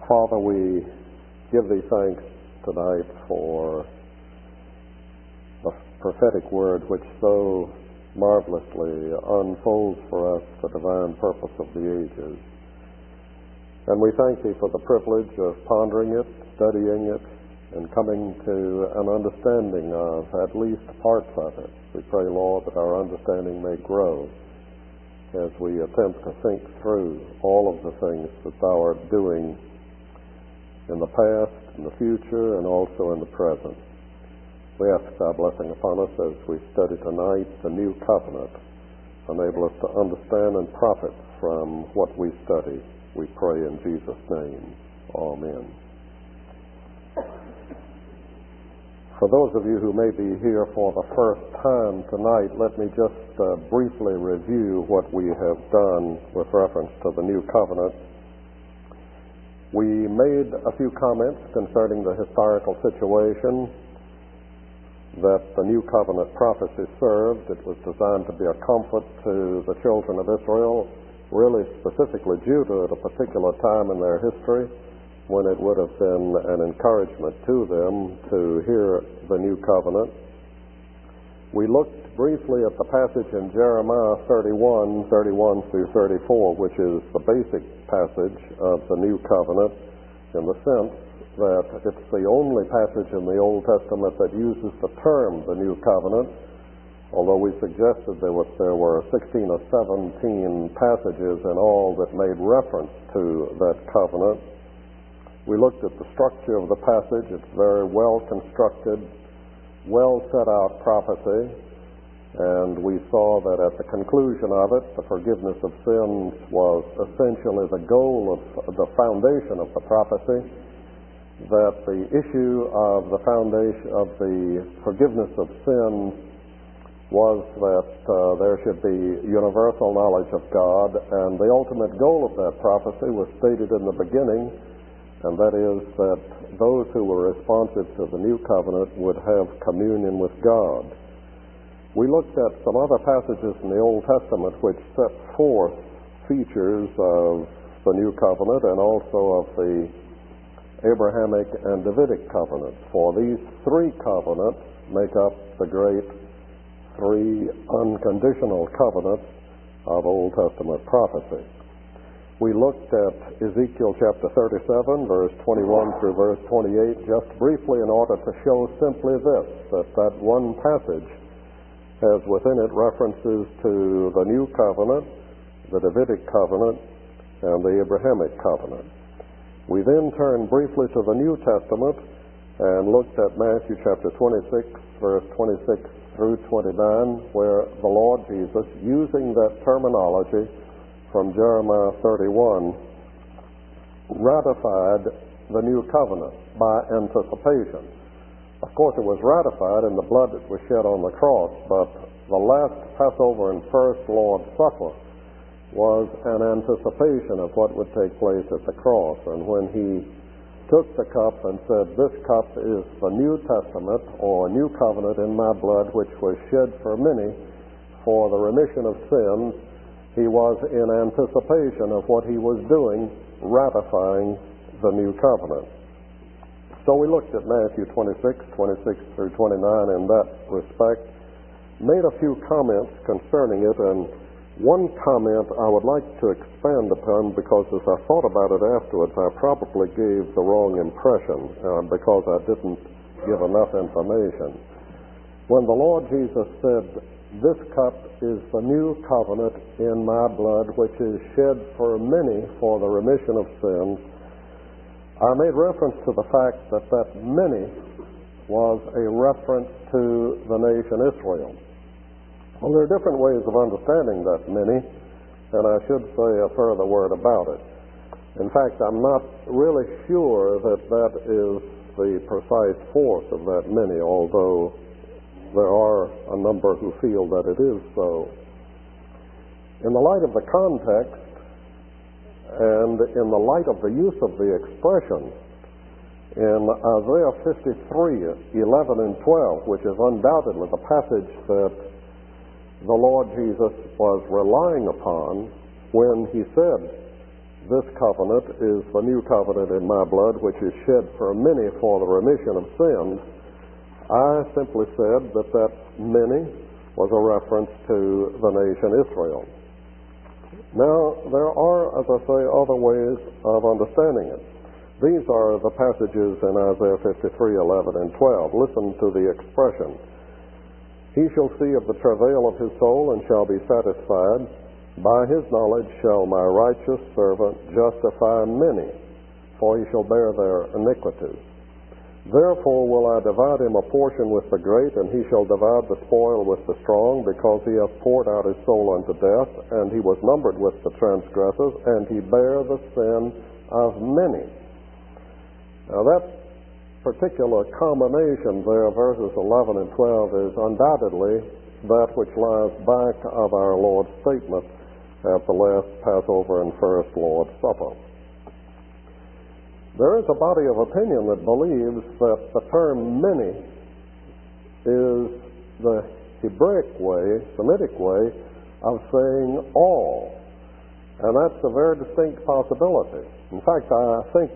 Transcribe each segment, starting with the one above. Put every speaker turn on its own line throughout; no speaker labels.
Father, we give thee thanks tonight for the prophetic word which so marvelously unfolds for us the divine purpose of the ages. And we thank thee for the privilege of pondering it, studying it, and coming to an understanding of at least parts of it. We pray, Lord, that our understanding may grow as we attempt to think through all of the things that thou art doing in the past, in the future, and also in the present. We ask thy blessing upon us as we study tonight the new covenant. Enable us to understand and profit from what we study. We pray in Jesus' name. Amen. For those of you who may be here for the first time tonight, let me just briefly review what we have done with reference to the new covenant. We made a few comments concerning the historical situation that the new covenant prophecy served. It was designed to be a comfort to the children of Israel, really specifically due to a particular time in their history when it would have been an encouragement to them to hear the new covenant. We looked briefly at the passage in Jeremiah 31 through 34, which is the basic passage of the new covenant in the sense that it's the only passage in the Old Testament that uses the term the new covenant, although we suggested there were 16 or 17 passages in all that made reference to that covenant. We looked at the structure of the passage. It's very well constructed, well set out prophecy, and we saw that at the conclusion of it, the forgiveness of sins was essentially the goal of the foundation of the prophecy, that the issue of the foundation of the forgiveness of sins was that there should be universal knowledge of God, and the ultimate goal of that prophecy was stated in the beginning, and that is that those who were responsive to the new covenant would have communion with God. We looked at some other passages in the Old Testament which set forth features of the new covenant and also of the Abrahamic and Davidic covenants. For these three covenants make up the great three unconditional covenants of Old Testament prophecy. We looked at Ezekiel chapter 37, verse 21 through verse 28, just briefly in order to show simply this, that one passage has within it references to the New Covenant, the Davidic covenant, and the Abrahamic covenant. We then turned briefly to the New Testament and looked at Matthew chapter 26, verse 26 through 29, where the Lord Jesus, using that terminology from Jeremiah 31, ratified the new covenant by anticipation. Of course, it was ratified in the blood that was shed on the cross, but the last Passover and first Lord's Supper was an anticipation of what would take place at the cross. And when he took the cup and said, "This cup is the New Testament or New Covenant in my blood, which was shed for many for the remission of sins," he was in anticipation of what he was doing, ratifying the new covenant. So we looked at Matthew 26 through 29 in that respect, made a few comments concerning it, and one comment I would like to expand upon because as I thought about it afterwards, I probably gave the wrong impression because I didn't give enough information. When the Lord Jesus said, "This cup is the new covenant in my blood, which is shed for many for the remission of sins," I made reference to the fact that many was a reference to the nation Israel. Well, there are different ways of understanding that many, and I should say a further word about it. In fact, I'm not really sure that is the precise force of that many, although there are a number who feel that it is so. In the light of the context and in the light of the use of the expression in Isaiah 53, 11 and 12, which is undoubtedly the passage that the Lord Jesus was relying upon when he said, this covenant is the new covenant in my blood, which is shed for many for the remission of sins, I simply said that that many was a reference to the nation Israel. Now, there are, as I say, other ways of understanding it. These are the passages in Isaiah 53:11 and 12. Listen to the expression. He shall see of the travail of his soul and shall be satisfied. By his knowledge shall my righteous servant justify many, for he shall bear their iniquities. Therefore will I divide him a portion with the great, and he shall divide the spoil with the strong, because he hath poured out his soul unto death, and he was numbered with the transgressors, and he bare the sin of many. Now that particular combination there, verses 11 and 12, is undoubtedly that which lies back of our Lord's statement at the last Passover and first Lord's Supper. There is a body of opinion that believes that the term many is the Hebraic way, Semitic way, of saying all. And that's a very distinct possibility. In fact, I think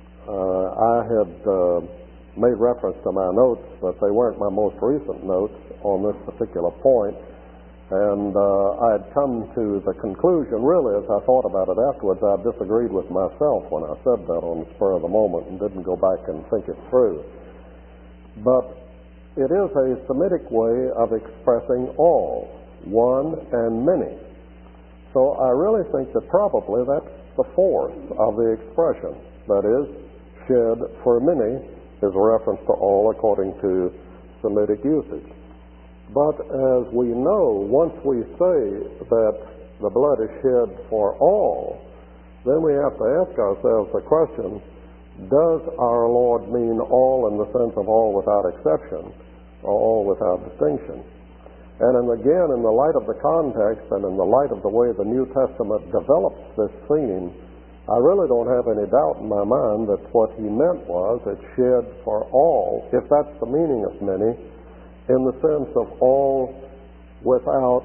I had made reference to my notes, but they weren't my most recent notes on this particular point. And I had come to the conclusion, really, as I thought about it afterwards, I disagreed with myself when I said that on the spur of the moment and didn't go back and think it through. But it is a Semitic way of expressing all, one and many. So I really think that probably that's the force of the expression. That is, shed for many is a reference to all according to Semitic usage. But as we know, once we say that the blood is shed for all, then we have to ask ourselves the question, does our Lord mean all in the sense of all without exception, or all without distinction? And again, in the light of the context and in the light of the way the New Testament develops this theme, I really don't have any doubt in my mind that what he meant was it shed for all, if that's the meaning of many, in the sense of all without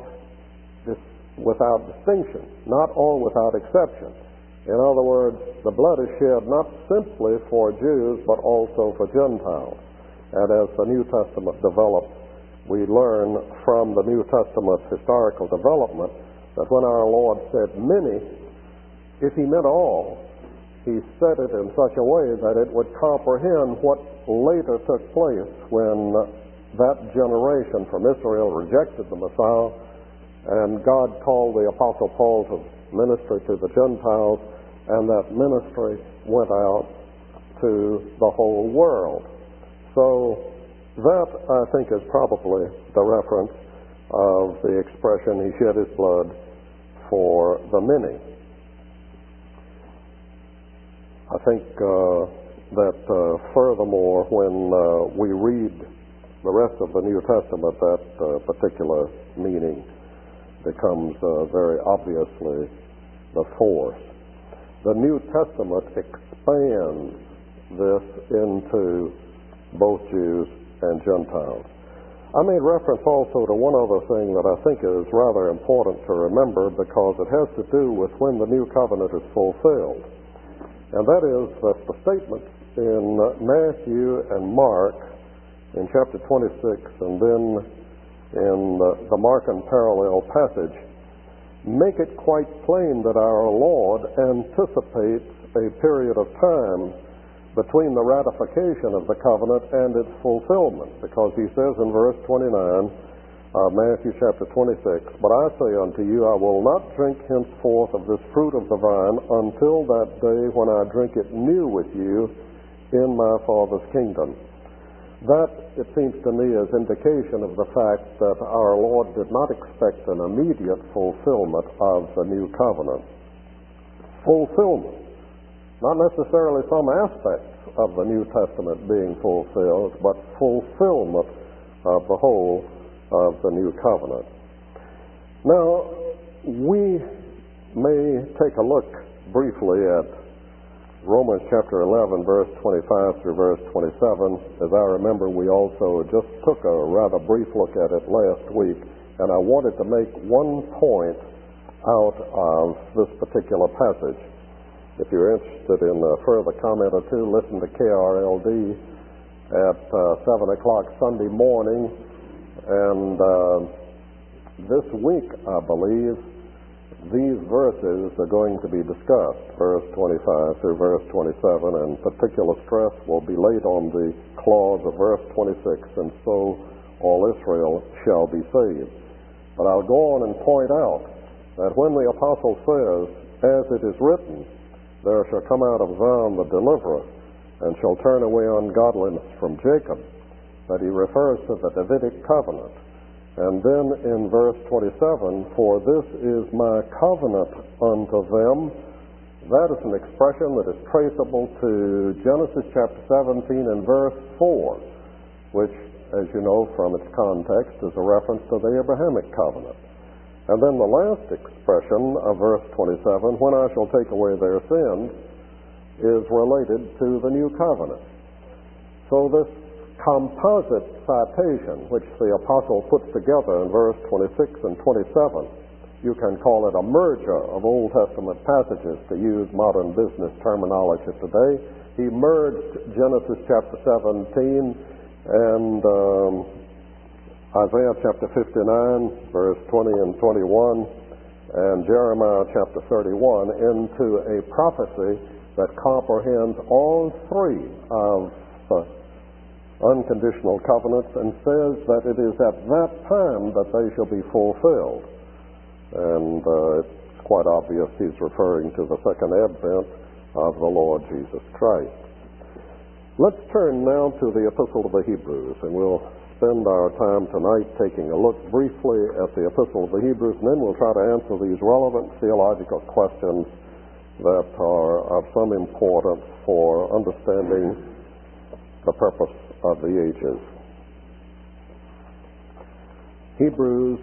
distinction, not all without exception. In other words, the blood is shed not simply for Jews, but also for Gentiles. And as the New Testament develops, we learn from the New Testament's historical development that when our Lord said many, if he meant all, he said it in such a way that it would comprehend what later took place when that generation from Israel rejected the Messiah, and God called the Apostle Paul to ministry to the Gentiles, and that ministry went out to the whole world. So that, I think, is probably the reference of the expression, he shed his blood for the many. I think that furthermore, when we read the rest of the New Testament, that particular meaning becomes very obviously the force. The New Testament expands this into both Jews and Gentiles. I made reference also to one other thing that I think is rather important to remember, because it has to do with when the New Covenant is fulfilled. And that is that the statements in Matthew and Mark in chapter 26 and then in the Markan parallel passage make it quite plain that our Lord anticipates a period of time between the ratification of the covenant and its fulfillment, because he says in verse 29 of Matthew chapter 26, "But I say unto you, I will not drink henceforth of this fruit of the vine until that day when I drink it new with you in my Father's kingdom." That, it seems to me, is indication of the fact that our Lord did not expect an immediate fulfillment of the new covenant. Fulfillment, not necessarily some aspects of the New Testament being fulfilled, but fulfillment of the whole of the new covenant. Now, we may take a look briefly at Romans chapter 11, verse 25 through verse 27. As I remember, we also just took a rather brief look at it last week, and I wanted to make one point out of this particular passage. If you're interested in a further comment or two, listen to KRLD at 7 o'clock Sunday morning. And this week, I believe, these verses are going to be discussed, verse 25 through verse 27, and particular stress will be laid on the clause of verse 26, and so all Israel shall be saved. But I'll go on and point out that when the apostle says, as it is written, there shall come out of Zion the deliverer, and shall turn away ungodliness from Jacob, that he refers to the Davidic covenant. And then in verse 27, for this is my covenant unto them, that is an expression that is traceable to Genesis chapter 17 and verse 4, which, as you know from its context, is a reference to the Abrahamic covenant. And then the last expression of verse 27, when I shall take away their sins, is related to the new covenant. So this composite citation, which the apostle puts together in verse 26 and 27, you can call it a merger of Old Testament passages, to use modern business terminology today. He merged Genesis chapter 17 and Isaiah chapter 59, verse 20 and 21, and Jeremiah chapter 31 into a prophecy that comprehends all three of the unconditional covenants and says that it is at that time that they shall be fulfilled. And it's quite obvious he's referring to the second advent of the Lord Jesus Christ. Let's turn now to the Epistle to the Hebrews, and we'll spend our time tonight taking a look briefly at the Epistle to the Hebrews, and then we'll try to answer these relevant theological questions that are of some importance for understanding the purpose of the ages. Hebrews,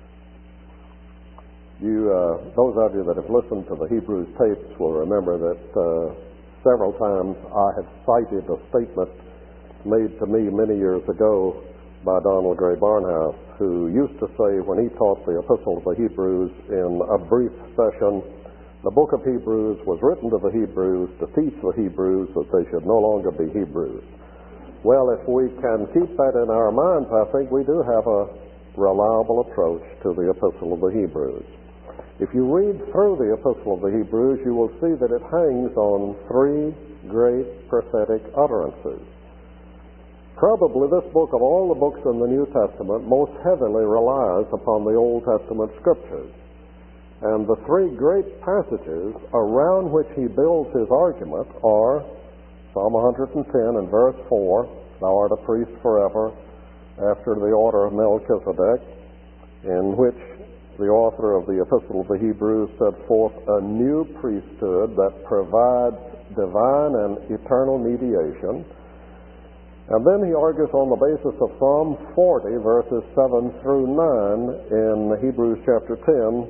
those of you that have listened to the Hebrews tapes will remember that several times I have cited a statement made to me many years ago by Donald Gray Barnhouse, who used to say when he taught the Epistle to the Hebrews in a brief session, the book of Hebrews was written to the Hebrews to teach the Hebrews that they should no longer be Hebrews. Well, if we can keep that in our minds, I think we do have a reliable approach to the Epistle of the Hebrews. If you read through the Epistle of the Hebrews, you will see that it hangs on three great prophetic utterances. Probably this book, of all the books in the New Testament, most heavily relies upon the Old Testament Scriptures. And the three great passages around which he builds his argument are Psalm 110 and verse 4, Thou art a priest forever, after the order of Melchizedek, in which the author of the Epistle of the Hebrews set forth a new priesthood that provides divine and eternal mediation. And then he argues on the basis of Psalm 40, verses 7 through 9 in Hebrews chapter 10,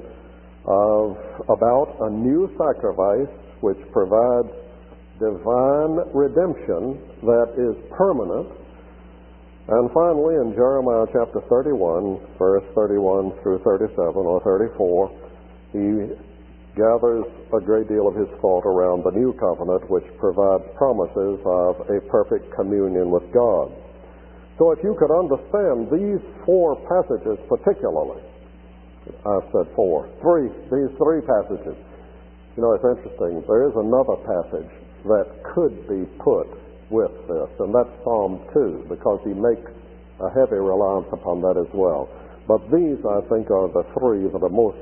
about a new sacrifice which provides divine redemption that is permanent. And finally, in Jeremiah chapter 31, verse 31 through 37 or 34, he gathers a great deal of his thought around the new covenant, which provides promises of a perfect communion with God. So if you could understand these four passages particularly, I said these three passages. You know, it's interesting. There is another passage that could be put with this, and that's Psalm 2, because he makes a heavy reliance upon that as well. But these, I think, are the three that are most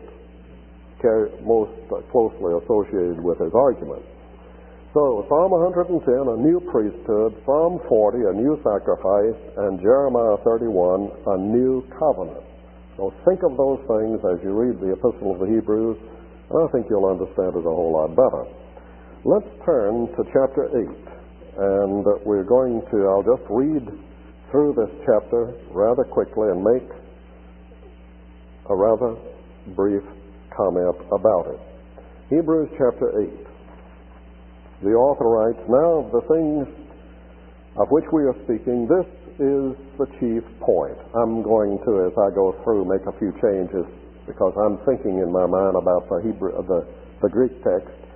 closely associated with his argument. So, Psalm 110, a new priesthood, Psalm 40, a new sacrifice, and Jeremiah 31, a new covenant. So think of those things as you read the Epistle of the Hebrews, and I think you'll understand it a whole lot better. Let's turn to chapter 8, and I'll just read through this chapter rather quickly and make a rather brief comment about it. Hebrews chapter 8. The author writes, Now of the things of which we are speaking, this is the chief point. I'm going to, as I go through, make a few changes because I'm thinking in my mind about the Greek text,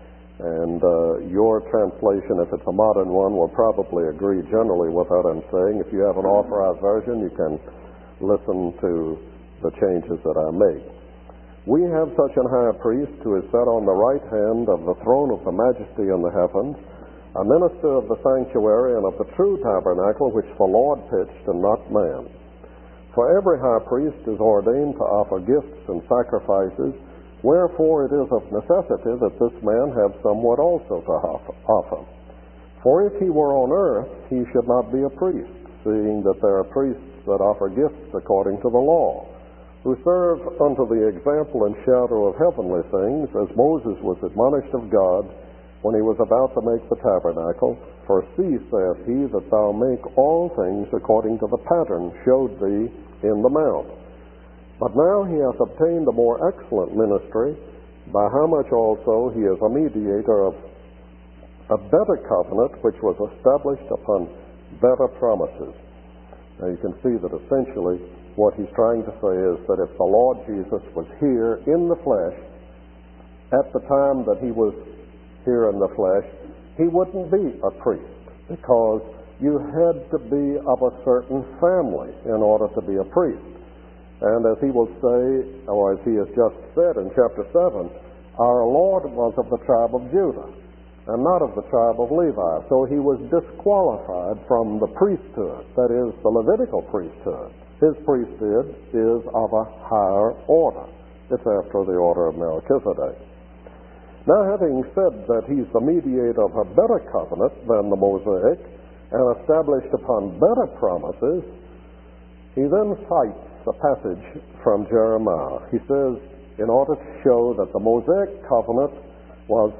And your translation, if it's a modern one, will probably agree generally with what I'm saying. If you have an authorized version, you can listen to the changes that I make. We have such an high priest who is set on the right hand of the throne of the majesty in the heavens, a minister of the sanctuary and of the true tabernacle which the Lord pitched and not man. For every high priest is ordained to offer gifts and sacrifices, wherefore it is of necessity that this man have somewhat also to offer. For if he were on earth, he should not be a priest, seeing that there are priests that offer gifts according to the law, who serve unto the example and shadow of heavenly things, as Moses was admonished of God when he was about to make the tabernacle. For see, saith he, that thou make all things according to the pattern showed thee in the mount. But now he hath obtained a more excellent ministry, by how much also he is a mediator of a better covenant, which was established upon better promises. Now you can see that essentially what he's trying to say is that if the Lord Jesus was here in the flesh, at the time that he was here in the flesh, he wouldn't be a priest, because you had to be of a certain family in order to be a priest. And as he will say, or as he has just said in chapter 7, our Lord was of the tribe of Judah and not of the tribe of Levi. So he was disqualified from the priesthood, that is, the Levitical priesthood. His priesthood is of a higher order. It's after the order of Melchizedek. Now, having said that he's the mediator of a better covenant than the Mosaic and established upon better promises, he then cites a passage from Jeremiah. He says, in order to show that the Mosaic covenant was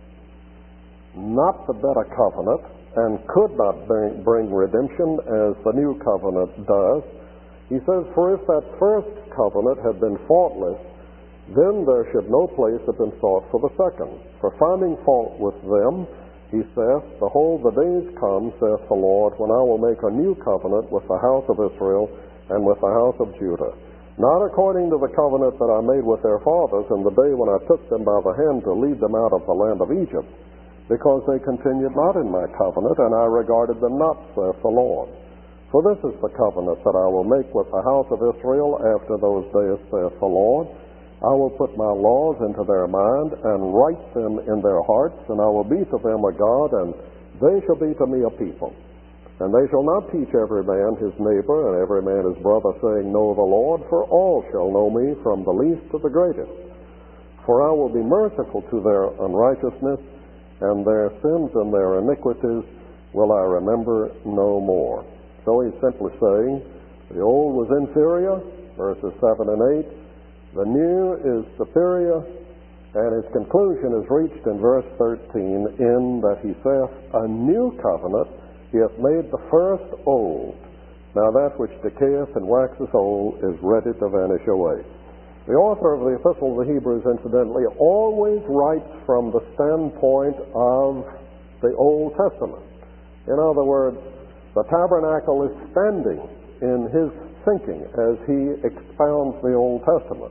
not the better covenant and could not bring redemption as the new covenant does, he says, for if that first covenant had been faultless, then there should no place have been sought for the second. For finding fault with them, he saith, behold, the days come, saith the Lord, when I will make a new covenant with the house of Israel and with the house of Judah, not according to the covenant that I made with their fathers in the day when I took them by the hand to lead them out of the land of Egypt, because they continued not in my covenant, and I regarded them not, saith the Lord. For this is the covenant that I will make with the house of Israel after those days, saith the Lord. I will put my laws into their mind and write them in their hearts, and I will be to them a God, and they shall be to me a people. And they shall not teach every man his neighbor and every man his brother, saying, Know the Lord, for all shall know me, from the least to the greatest. For I will be merciful to their unrighteousness, and their sins and their iniquities will I remember no more. So he's simply saying, the old was inferior, verses 7 and 8. The new is superior, and his conclusion is reached in verse 13, in that he saith, a new covenant he hath made the first old. Now that which decayeth and waxeth old is ready to vanish away. The author of the Epistle of the Hebrews, incidentally, always writes from the standpoint of the Old Testament. In other words, the tabernacle is standing in his thinking as he expounds the Old Testament.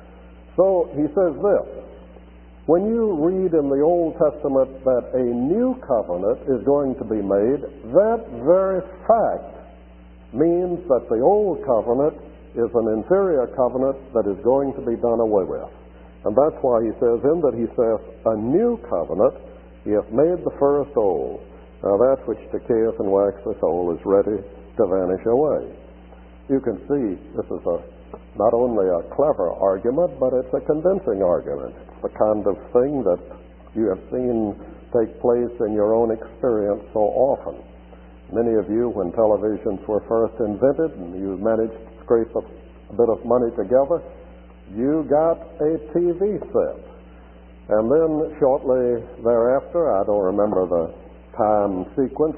So he says this, when you read in the Old Testament that a new covenant is going to be made, that very fact means that the old covenant is an inferior covenant that is going to be done away with. And that's why he says, in that he says, a new covenant, he hath made the first old. Now that which decayeth and waxeth old is ready to vanish away. You can see this is not only a clever argument, but it's a convincing argument. It's the kind of thing that you have seen take place in your own experience so often. Many of you, when televisions were first invented and you managed to scrape a bit of money together, you got a TV set. And then shortly thereafter, I don't remember the time sequence,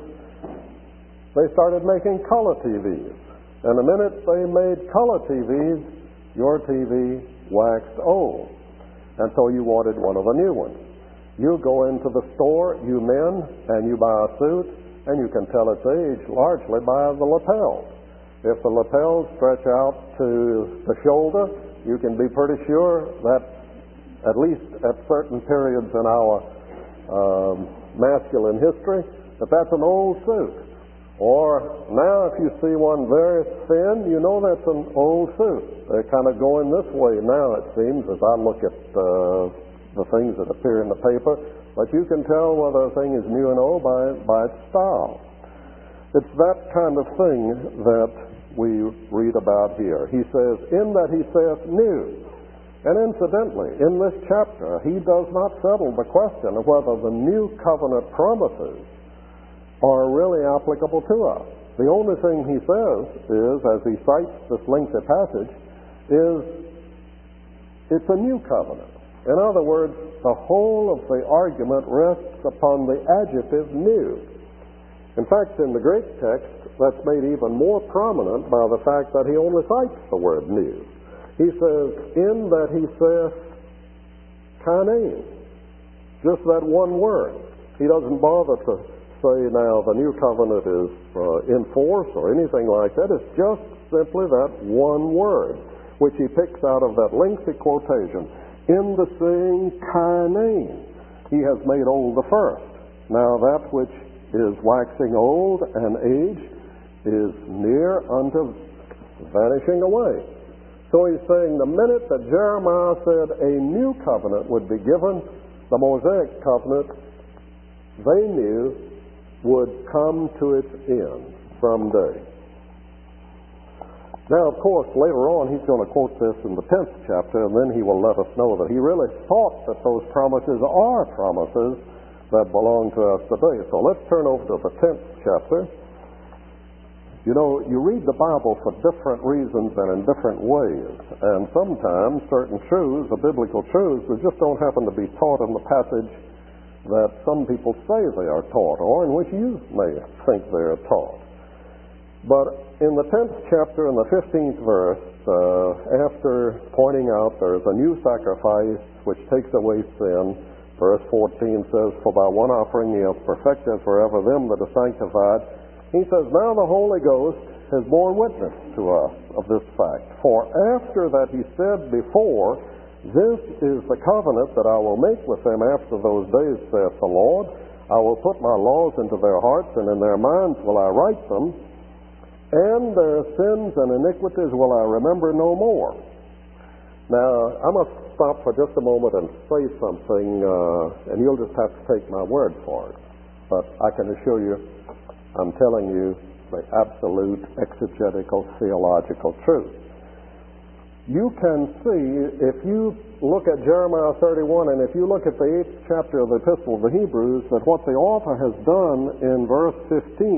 they started making color TVs. And the minute they made color TVs, your TV waxed old. And so you wanted one of the new ones. You go into the store, you men, and you buy a suit, and you can tell its age largely by the lapels. If the lapels stretch out to the shoulder, you can be pretty sure that at least at certain periods in our masculine history, that's an old suit. Or now if you see one very thin, you know that's an old suit. They're kind of going this way now, it seems, as I look at the things that appear in the paper. But you can tell whether a thing is new and old by its style. It's that kind of thing that we read about here. He says, in that he saith new. And incidentally, in this chapter, he does not settle the question of whether the new covenant promises are really applicable to us. The only thing he says is, as he cites this lengthy passage, is it's a new covenant. In other words, the whole of the argument rests upon the adjective new. In fact, in the Greek text, that's made even more prominent by the fact that he only cites the word new. He says, in that he saith kanein, just that one word. He doesn't bother to say now the new covenant is in force or anything like that. It's just simply that one word, which he picks out of that lengthy quotation. In the saying kanein, he has made old the first. Now that which is waxing old and aged is near unto vanishing away. So he's saying the minute that Jeremiah said a new covenant would be given, the Mosaic covenant, they knew, would come to its end someday. Now, of course, later on he's going to quote this in the 10th chapter, and then he will let us know that he really thought that those promises are promises that belong to us today. So let's turn over to the 10th chapter. You know, you read the Bible for different reasons and in different ways, and sometimes certain truths, the biblical truths, that just don't happen to be taught in the passage that some people say they are taught, or in which you may think they are taught. But in the 10th chapter, in the 15th verse, after pointing out there is a new sacrifice which takes away sin, verse 14 says, for by one offering he hath perfected forever them that are sanctified. He says, now the Holy Ghost has borne witness to us of this fact. For after that he said before, this is the covenant that I will make with them after those days, saith the Lord. I will put my laws into their hearts, and in their minds will I write them, and their sins and iniquities will I remember no more. Now, I must stop for just a moment and say something, and you'll just have to take my word for it. But I can assure you, I'm telling you the absolute exegetical theological truth. You can see, if you look at Jeremiah 31 and if you look at the 8th chapter of the Epistle of the Hebrews, that what the author has done in verse 15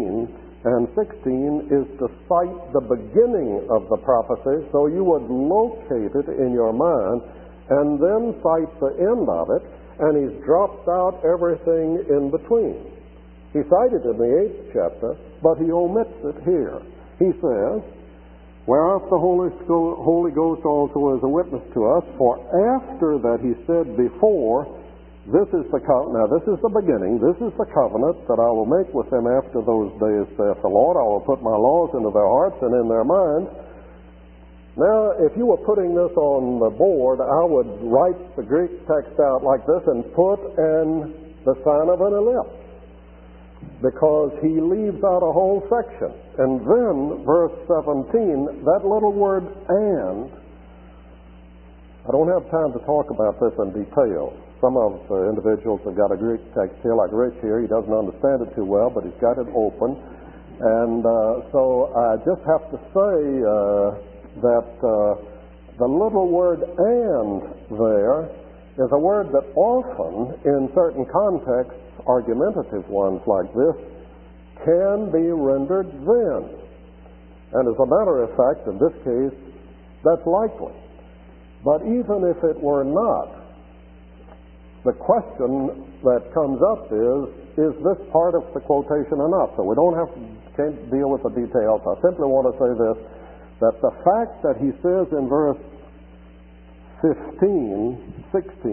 and 16 is to cite the beginning of the prophecy, so you would locate it in your mind, and then cite the end of it, and he's dropped out everything in between. He cited it in the 8th chapter, but he omits it here. He says, whereof the Holy Ghost also is a witness to us, for after that he said before, this is the now this is the beginning, this is the covenant that I will make with them after those days, saith the Lord. I will put my laws into their hearts and in their minds. Now, if you were putting this on the board, I would write the Greek text out like this and put the sign of an ellipse, because he leaves out a whole section. And then, verse 17, that little word and, I don't have time to talk about this in detail. Some of the individuals have got a Greek text here, like Rich here. He doesn't understand it too well, but he's got it open. And so I just have to say that the little word and there is a word that often, in certain contexts, argumentative ones like this, can be rendered then. And as a matter of fact, in this case, that's likely. But even if it were not, the question that comes up is this part of the quotation enough? So we can't deal with the details. I simply want to say this, that the fact that he says in verse 15,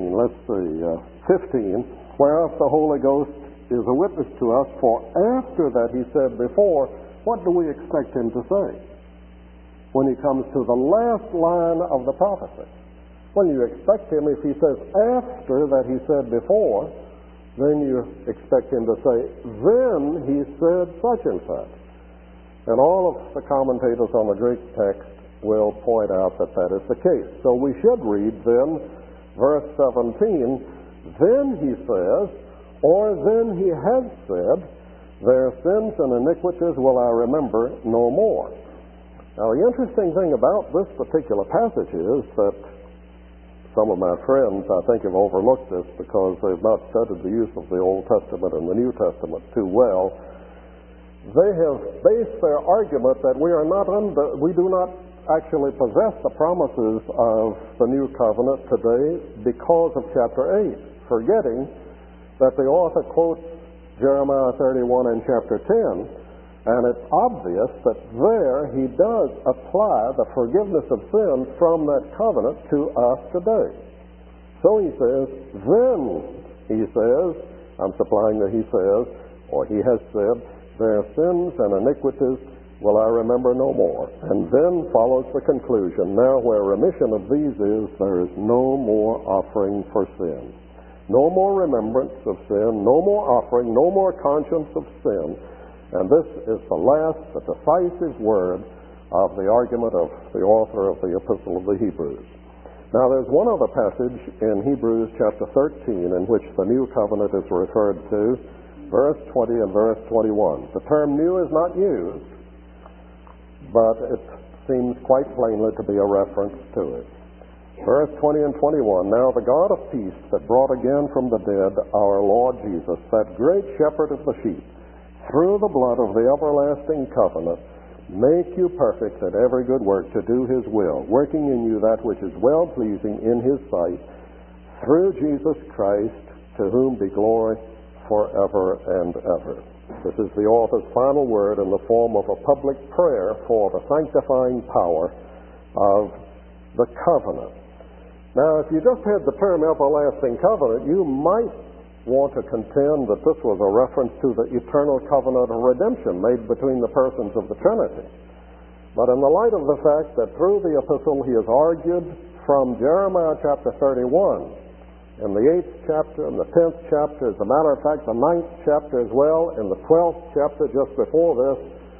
15, whereof the Holy Ghost is a witness to us, for after that he said before, what do we expect him to say when he comes to the last line of the prophecy? Well, you expect him, if he says after that he said before, then you expect him to say, then he said such and such. And all of the commentators on the Greek text will point out that that is the case. So we should read then, verse 17, then he says, or then he has said, their sins and iniquities will I remember no more. Now, the interesting thing about this particular passage is that some of my friends, I think, have overlooked this because they've not studied the use of the Old Testament and the New Testament too well. They have based their argument that we do not actually possess the promises of the New Covenant today because of chapter 8, forgetting that the author quotes Jeremiah 31 in chapter 10, and it's obvious that there he does apply the forgiveness of sins from that covenant to us today. So he says, then he says, I'm supplying that he says, or he has said, their sins and iniquities will I remember no more. And then follows the conclusion, now where remission of these is, there is no more offering for sin. No more remembrance of sin, no more offering, no more conscience of sin. And this is the last, the decisive word of the argument of the author of the Epistle of the Hebrews. Now there's one other passage in Hebrews chapter 13 in which the New Covenant is referred to, verse 20 and verse 21. The term new is not used, but it seems quite plainly to be a reference to it. Verse 20 and 21, now the God of peace that brought again from the dead our Lord Jesus, that great shepherd of the sheep, through the blood of the everlasting covenant, make you perfect at every good work to do his will, working in you that which is well-pleasing in his sight, through Jesus Christ, to whom be glory forever and ever. This is the author's final word in the form of a public prayer for the sanctifying power of the covenant. Now, if you just had the term everlasting covenant, you might want to contend that this was a reference to the eternal covenant of redemption made between the persons of the Trinity. But in the light of the fact that through the epistle he has argued from Jeremiah chapter 31, in the 8th chapter, in the 10th chapter, as a matter of fact, the 9th chapter as well, in the 12th chapter just before this,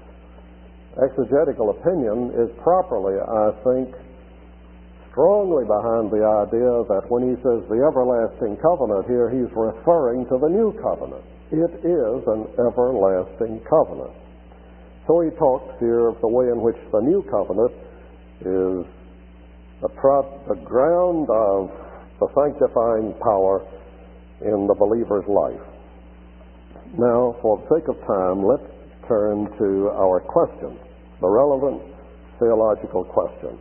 exegetical opinion is properly, I think, strongly behind the idea that when he says the everlasting covenant here, he's referring to the new covenant. It is an everlasting covenant. So he talks here of the way in which the new covenant is the ground of the sanctifying power in the believer's life. Now, for the sake of time, let's turn to our questions, the relevant theological questions.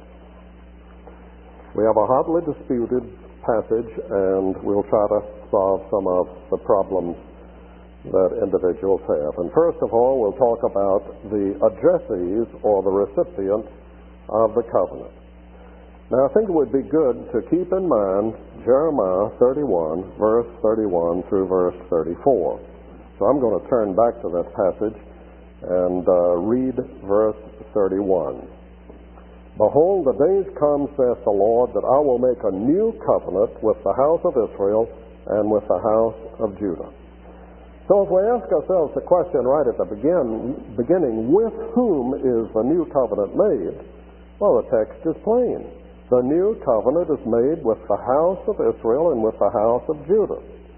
We have a hotly disputed passage, and we'll try to solve some of the problems that individuals have. And first of all, we'll talk about the addressees or the recipients of the covenant. Now, I think it would be good to keep in mind Jeremiah 31, verse 31 through verse 34. So I'm going to turn back to that passage and read verse 31. Behold, the days come, saith the Lord, that I will make a new covenant with the house of Israel and with the house of Judah. So if we ask ourselves the question right at the beginning, with whom is the new covenant made? Well, the text is plain. The new covenant is made with the house of Israel and with the house of Judah.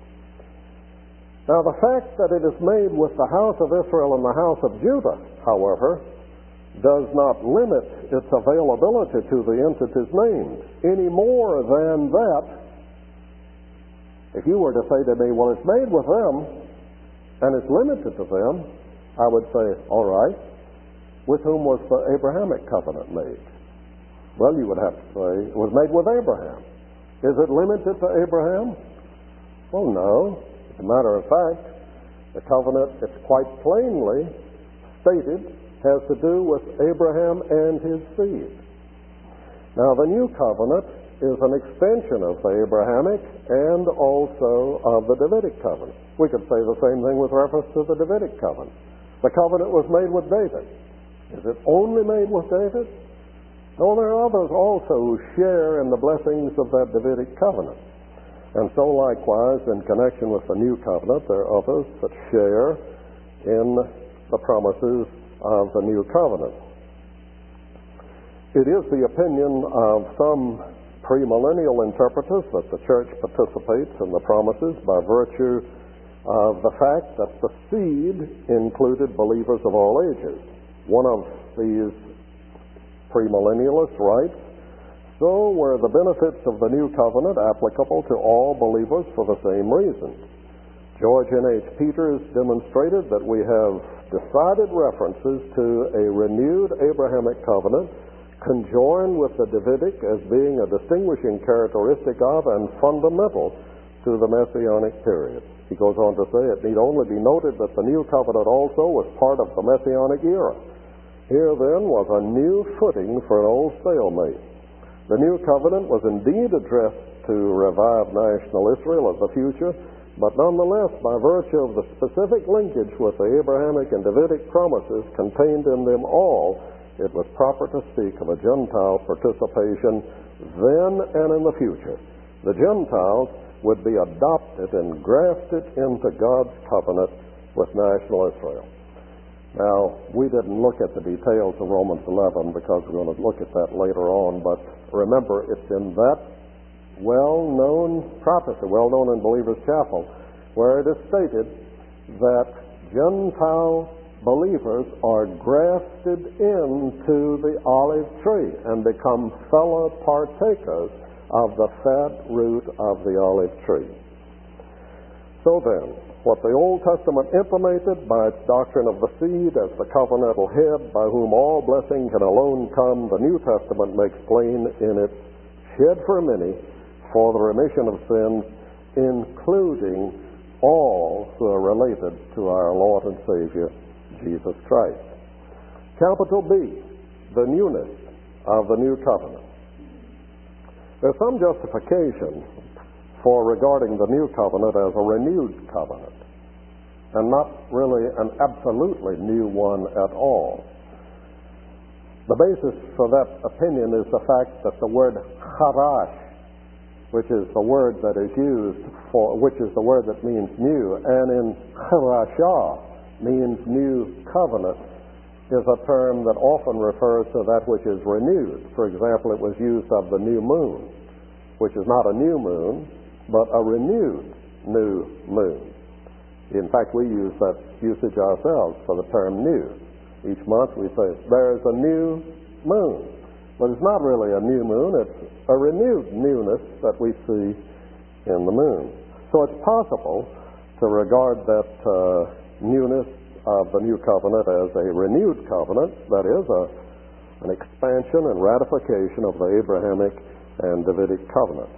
Now, the fact that it is made with the house of Israel and the house of Judah, however, does not limit its availability to the entities named any more than that. If you were to say to me, well, it's made with them and it's limited to them, I would say, all right, with whom was the Abrahamic covenant made? Well, you would have to say it was made with Abraham. Is it limited to Abraham? Well, no. As a matter of fact, the covenant, it's quite plainly stated, has to do with Abraham and his seed. Now, the new covenant is an extension of the Abrahamic and also of the Davidic covenant. We could say the same thing with reference to the Davidic covenant. The covenant was made with David. Is it only made with David? No, there are others also who share in the blessings of that Davidic covenant. And so likewise, in connection with the new covenant, there are others that share in the promises of the new covenant. It is the opinion of some premillennial interpreters that the church participates in the promises by virtue of the fact that the seed included believers of all ages. One of these premillennialists writes, "So were the benefits of the new covenant applicable to all believers for the same reasons. George N.H. Peters demonstrated that we have decided references to a renewed Abrahamic covenant conjoined with the Davidic as being a distinguishing characteristic of and fundamental to the Messianic period." He goes on to say, "It need only be noted that the new covenant also was part of the Messianic era. Here then was a new footing for an old stalemate. The new covenant was indeed addressed to revive national Israel of the future, but nonetheless, by virtue of the specific linkage with the Abrahamic and Davidic promises contained in them all, it was proper to speak of a Gentile participation then and in the future. The Gentiles would be adopted and grafted into God's covenant with national Israel." Now, we didn't look at the details of Romans 11 because we're going to look at that later on, but remember, it's in that well-known prophecy, well-known in Believers' Chapel, where it is stated that Gentile believers are grafted into the olive tree and become fellow partakers of the fat root of the olive tree. So then, what the Old Testament intimated by its doctrine of the seed as the covenantal head by whom all blessing can alone come, the New Testament makes plain in its shed for many for the remission of sins, including all who are related to our Lord and Savior, Jesus Christ. Capital B, the newness of the new covenant. There's some justification for regarding the new covenant as a renewed covenant, and not really an absolutely new one at all. The basis for that opinion is the fact that the word chadash, which is the word that is used for, which is the word that means new, and in charashah means new covenant, is a term that often refers to that which is renewed. For example, it was used of the new moon, which is not a new moon, but a renewed new moon. In fact, we use that usage ourselves for the term new. Each month we say, there is a new moon. But it's not really a new moon, it's a renewed newness that we see in the moon. So it's possible to regard that newness of the new covenant as a renewed covenant, that is, an expansion and ratification of the Abrahamic and Davidic covenants.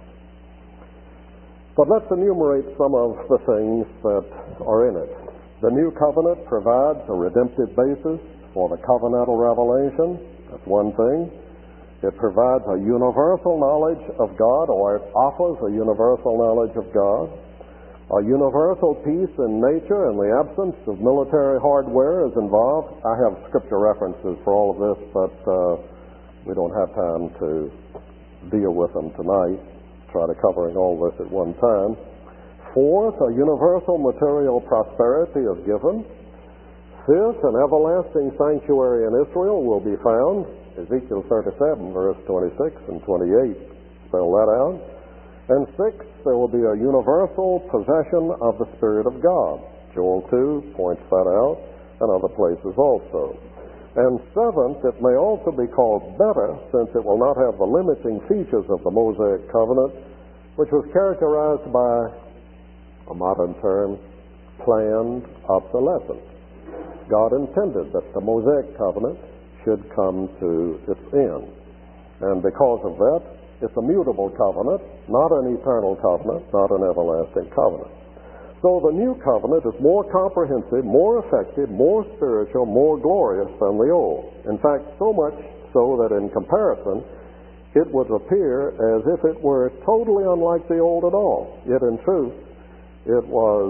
But let's enumerate some of the things that are in it. The new covenant provides a redemptive basis for the covenantal revelation. That's one thing. It provides a universal knowledge of God, or it offers a universal knowledge of God. A universal peace in nature, and the absence of military hardware is involved. I have scripture references for all of this, but we don't have time to deal with them tonight. Try to covering all this at one time. Fourth, a universal material prosperity is given. Fifth, an everlasting sanctuary in Israel will be found. Ezekiel 37, verse 26 and 28 spell that out. And sixth, there will be a universal possession of the Spirit of God. Joel 2 points that out, and other places also. And seventh, it may also be called better, since it will not have the limiting features of the Mosaic covenant, which was characterized by, a modern term, planned obsolescence. God intended that the Mosaic covenant should come to its end. And because of that, it's a mutable covenant, not an eternal covenant, not an everlasting covenant. So the new covenant is more comprehensive, more effective, more spiritual, more glorious than the old. In fact, so much so that in comparison, it would appear as if it were totally unlike the old at all. Yet in truth, it was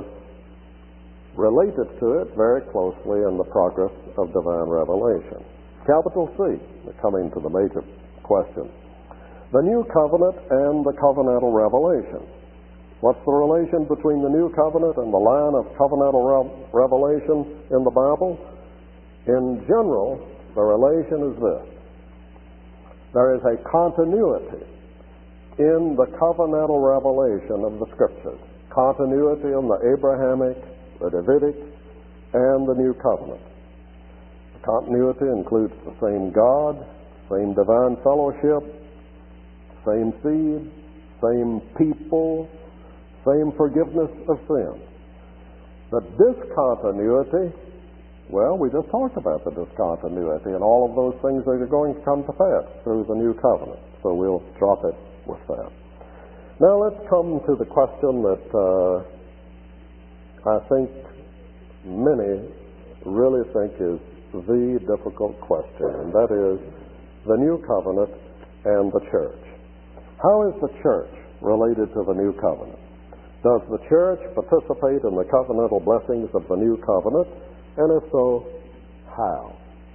related to it very closely in the progress of divine revelation. Capital C, coming to the major question. The new covenant and the covenantal revelation. What's the relation between the New Covenant and the line of covenantal revelation in the Bible? In general, the relation is this. There is a continuity in the covenantal revelation of the Scriptures. Continuity in the Abrahamic, the Davidic, and the New Covenant. The continuity includes the same God, same divine fellowship, same seed, same people, same forgiveness of sin. The discontinuity, well, we just talked about the discontinuity and all of those things that are going to come to pass through the New Covenant. So we'll drop it with that. Now let's come to the question that I think many really think is the difficult question, and that is the New Covenant and the church. How is the church related to the New Covenant? Does the church participate in the covenantal blessings of the New Covenant? And if so, how?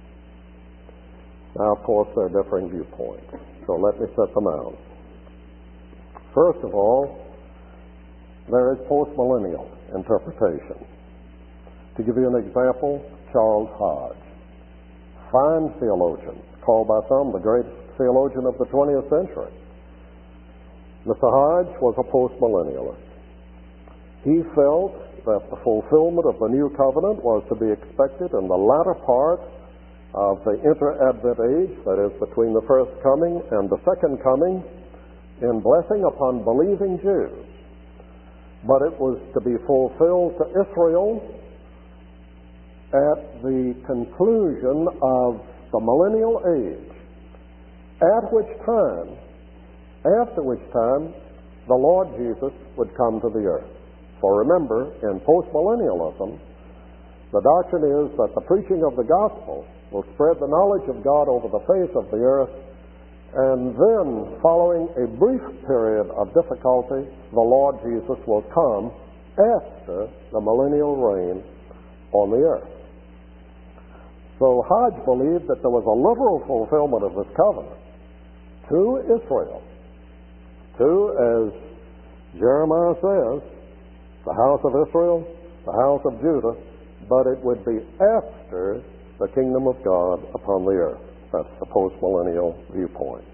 Now, of course, there are differing viewpoints, so let me set them out. First of all, there is postmillennial interpretation. To give you an example, Charles Hodge, fine theologian, called by some the greatest theologian of the 20th century. Mr. Hodge was a postmillennialist. He felt that the fulfillment of the New Covenant was to be expected in the latter part of the inter-Advent age, that is, between the first coming and the second coming, in blessing upon believing Jews. But it was to be fulfilled to Israel at the conclusion of the millennial age, after which time the Lord Jesus would come to the earth. For remember, in postmillennialism, the doctrine is that the preaching of the gospel will spread the knowledge of God over the face of the earth, and then, following a brief period of difficulty, the Lord Jesus will come after the millennial reign on the earth. So Hodge believed that there was a literal fulfillment of this covenant to Israel, to, as Jeremiah says, the house of Israel, the house of Judah, but it would be after the kingdom of God upon the earth. That's the postmillennial viewpoint.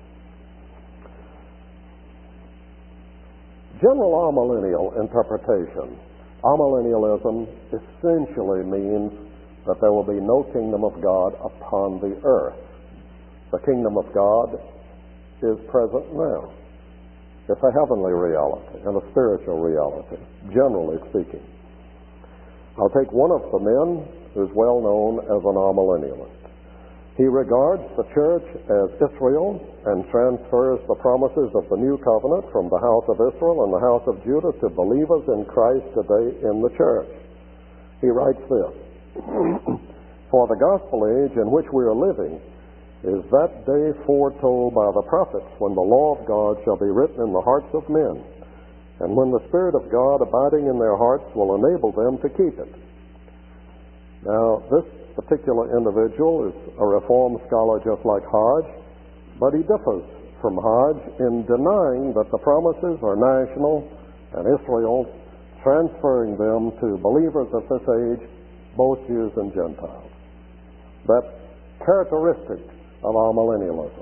General amillennial interpretation. Amillennialism essentially means that there will be no kingdom of God upon the earth. The kingdom of God is present now. It's a heavenly reality and a spiritual reality, generally speaking. I'll take one of the men who's well known as an amillennialist. He regards the church as Israel and transfers the promises of the new covenant from the house of Israel and the house of Judah to believers in Christ today in the church. He writes this, "For the gospel age in which we are living is that day foretold by the prophets when the law of God shall be written in the hearts of men, and when the Spirit of God abiding in their hearts will enable them to keep it." Now, this particular individual is a Reformed scholar just like Hodge, but he differs from Hodge in denying that the promises are national and Israel, transferring them to believers of this age, both Jews and Gentiles. That's characteristic of amillennialism.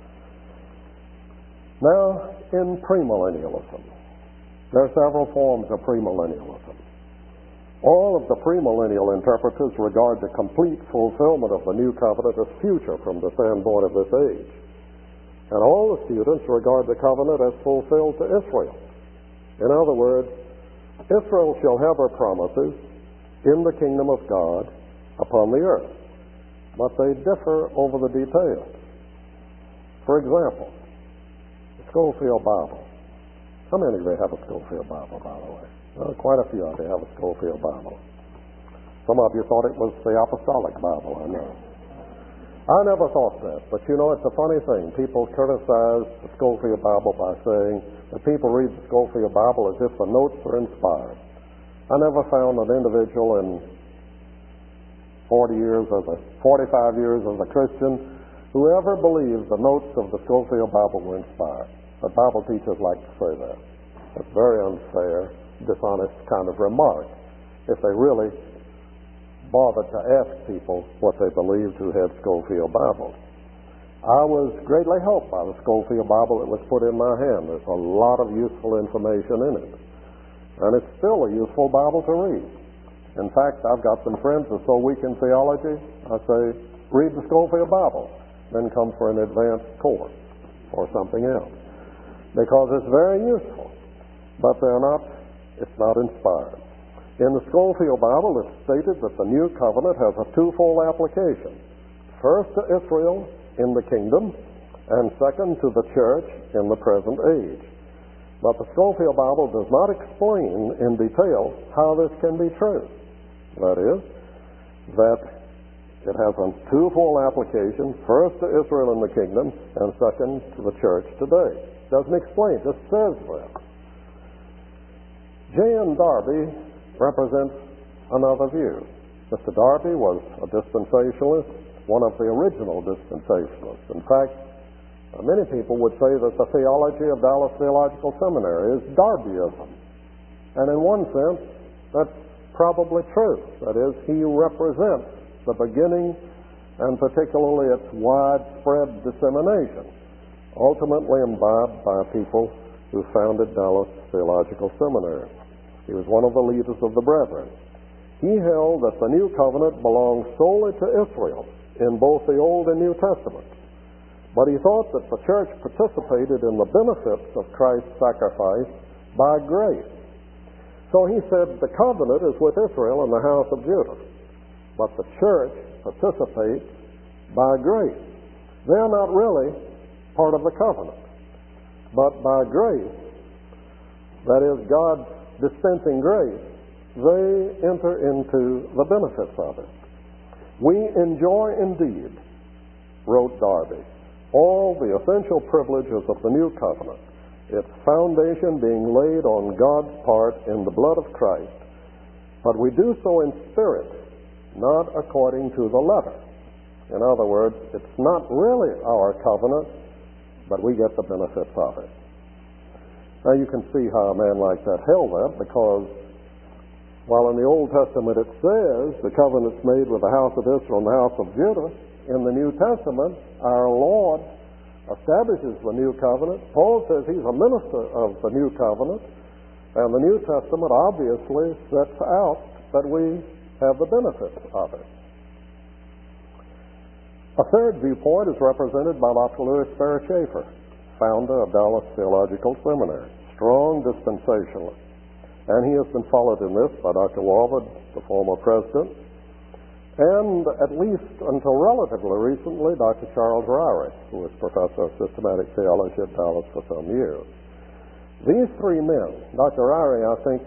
Now, in premillennialism, there are several forms of premillennialism. All of the premillennial interpreters regard the complete fulfillment of the new covenant as future from the standpoint of this age. And all the students regard the covenant as fulfilled to Israel. In other words, Israel shall have her promises in the kingdom of God upon the earth. But they differ over the details. For example, the Scofield Bible. How many of you have a Scofield Bible, by the way? Well, quite a few of you have a Scofield Bible. Some of you thought it was the Apostolic Bible, I know. I never thought that, but you know, it's a funny thing. People criticize the Scofield Bible by saying that people read the Scofield Bible as if the notes are inspired. I never found an individual in 45 years as a Christian who ever believed the notes of the Scofield Bible were inspired. But Bible teachers like to say that. It's very unfair, dishonest kind of remark if they really bothered to ask people what they believed who had Scofield Bibles. I was greatly helped by the Scofield Bible that was put in my hand. There's a lot of useful information in it. And it's still a useful Bible to read. In fact, I've got some friends that are so weak in theology, I say, read the Scofield Bible, then come for an advanced course or something else. Because it's very useful, but it's not inspired. In the Scofield Bible, it's stated that the New Covenant has a twofold application. First to Israel in the kingdom, and second to the church in the present age. But the Scofield Bible does not explain in detail how this can be true. That is, that it has a twofold application, first to Israel in the kingdom, and second to the church today. It doesn't explain, it just says that. J.N. Darby represents another view. Mr. Darby was a dispensationalist, one of the original dispensationalists. In fact, many people would say that the theology of Dallas Theological Seminary is Darbyism. And in one sense, that's probably true. That is, he represents the beginning and particularly its widespread dissemination, ultimately imbibed by people who founded Dallas Theological Seminary. He was one of the leaders of the Brethren. He held that the New Covenant belonged solely to Israel in both the Old and New Testament. But he thought that the church participated in the benefits of Christ's sacrifice by grace. So he said the covenant is with Israel and the house of Judah, but the church participates by grace. They're not really part of the covenant, but by grace, that is God's dispensing grace, they enter into the benefits of it. We enjoy indeed, wrote Darby, all the essential privileges of the New Covenant, its foundation being laid on God's part in the blood of Christ, but we do so in spirit, not according to the letter. In other words, it's not really our covenant, but we get the benefits of it. Now you can see how a man like that held that, because while in the Old Testament it says the covenant's made with the house of Israel and the house of Judah, in the New Testament our Lord establishes the new covenant. Paul says he's a minister of the new covenant, and the New Testament obviously sets out that we have the benefits of it. A third viewpoint is represented by Dr. Louis Sperry Chafer, founder of Dallas Theological Seminary, strong dispensationalist. And he has been followed in this by Dr. Walvoord, the former president, and at least until relatively recently, Dr. Charles Ryrie, who was professor of systematic theology at Dallas for some years. These three men, Dr. Ryrie, I think,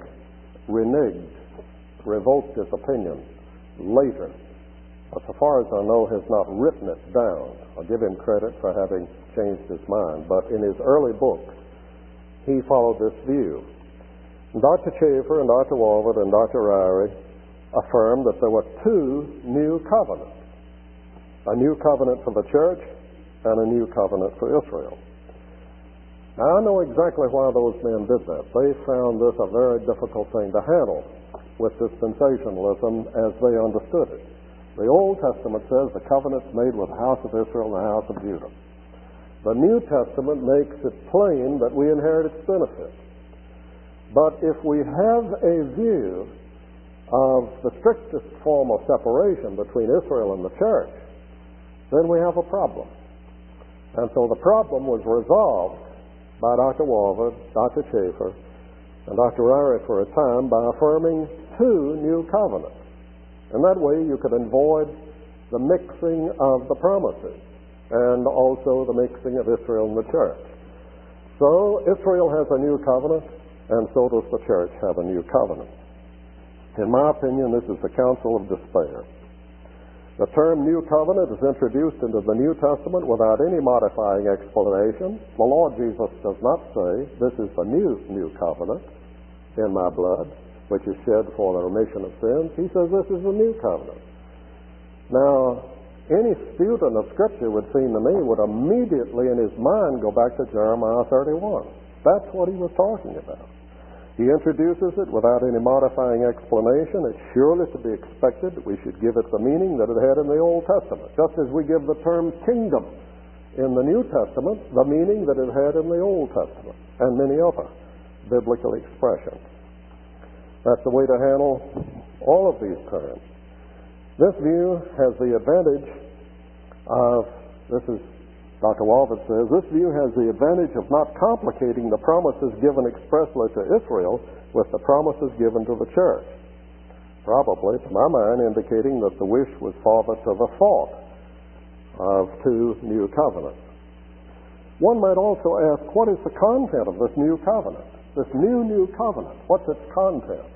revoked his opinion later, but so far as I know, has not written it down. I'll give him credit for having changed his mind, but in his early books, he followed this view. Dr. Chafer and Dr. Walvoord and Dr. Ryrie affirmed that there were two new covenants, a new covenant for the church and a new covenant for Israel. Now, I know exactly why those men did that. They found this a very difficult thing to handle with dispensationalism as they understood it. The Old Testament says the covenant's made with the house of Israel and the house of Judah. The New Testament makes it plain that we inherit its benefits. But if we have a view of the strictest form of separation between Israel and the church, then we have a problem. And so the problem was resolved by Dr. Walvoord, Dr. Chafer, and Dr. Ryrie for a time by affirming two new covenants. And that way you could avoid the mixing of the promises and also the mixing of Israel and the church. So Israel has a new covenant, and so does the church have a new covenant. In my opinion, this is the counsel of despair. The term New Covenant is introduced into the New Testament without any modifying explanation. The Lord Jesus does not say, this is the new covenant in my blood, which is shed for the remission of sins. He says this is the new covenant. Now, any student of Scripture, would seem to me, would immediately in his mind go back to Jeremiah 31. That's what he was talking about. He introduces it without any modifying explanation. It's surely to be expected that we should give it the meaning that it had in the Old Testament, just as we give the term kingdom in the New Testament the meaning that it had in the Old Testament, and many other biblical expressions. That's the way to handle all of these terms. This view has the advantage of, this is Dr. Walvoord says, this view has the advantage of not complicating the promises given expressly to Israel with the promises given to the church. Probably, to my mind, indicating that the wish was father to the thought of two new covenants. One might also ask, what is the content of this new covenant? This new covenant, what's its content?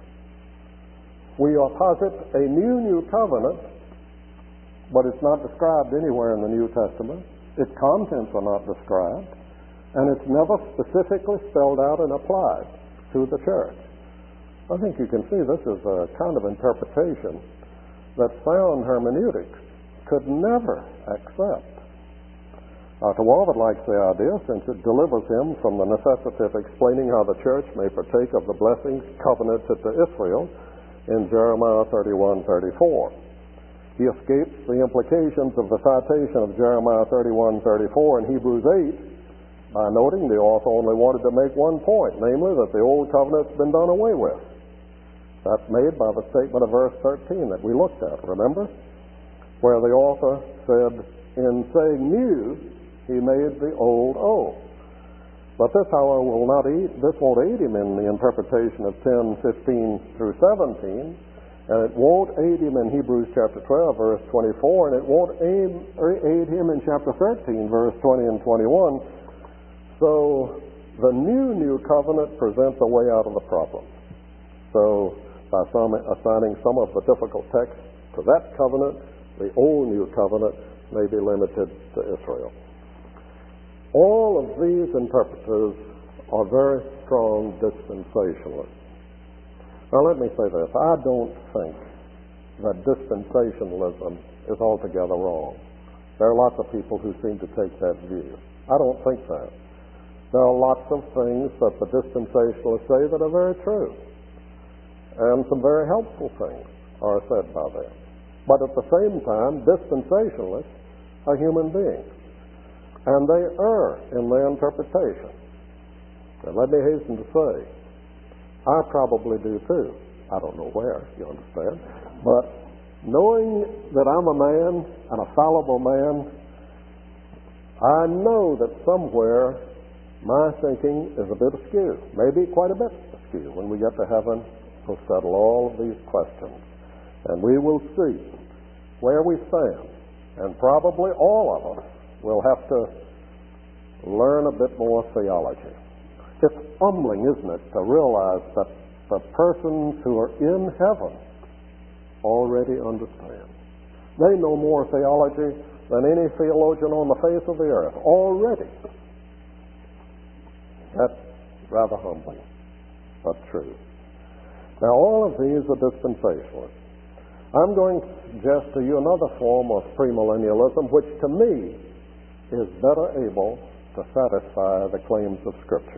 We posit a new covenant, but it's not described anywhere in the New Testament. Its contents are not described, and it's never specifically spelled out and applied to the church. I think you can see this is a kind of interpretation that sound hermeneutics could never accept. Dr. Walvoord likes the idea since it delivers him from the necessity of explaining how the church may partake of the blessings covenanted to Israel in Jeremiah 31:34. He escapes the implications of the citation of Jeremiah 31:34 in Hebrews 8 by noting the author only wanted to make one point, namely that the old covenant's been done away with. That's made by the statement of verse 13 that we looked at, remember? Where the author said, in saying new, he made the old old. But this, however, won't aid him in the interpretation of 10:15 through 17, and it won't aid him in Hebrews chapter 12, verse 24, and it won't aid him in chapter 13, verse 20 and 21. So the new covenant presents a way out of the problem. So by assigning some of the difficult texts to that covenant, the old new covenant may be limited to Israel. All of these interpreters are very strong dispensationalists. Now let me say this. I don't think that dispensationalism is altogether wrong. There are lots of people who seem to take that view. I don't think that. There are lots of things that the dispensationalists say that are very true. And some very helpful things are said by them. But at the same time, dispensationalists are human beings. And they err in their interpretation. And let me hasten to say, I probably do too. I don't know where, you understand. But knowing that I'm a man and a fallible man, I know that somewhere my thinking is a bit askew. Maybe quite a bit askew. When we get to heaven, we'll settle all of these questions. And we will see where we stand. And probably all of us will have to learn a bit more theology. It's humbling, isn't it, to realize that the persons who are in heaven already understand. They know more theology than any theologian on the face of the earth already. That's rather humbling, but true. Now, all of these are dispensationalists. I'm going to suggest to you another form of premillennialism, which to me is better able to satisfy the claims of Scripture.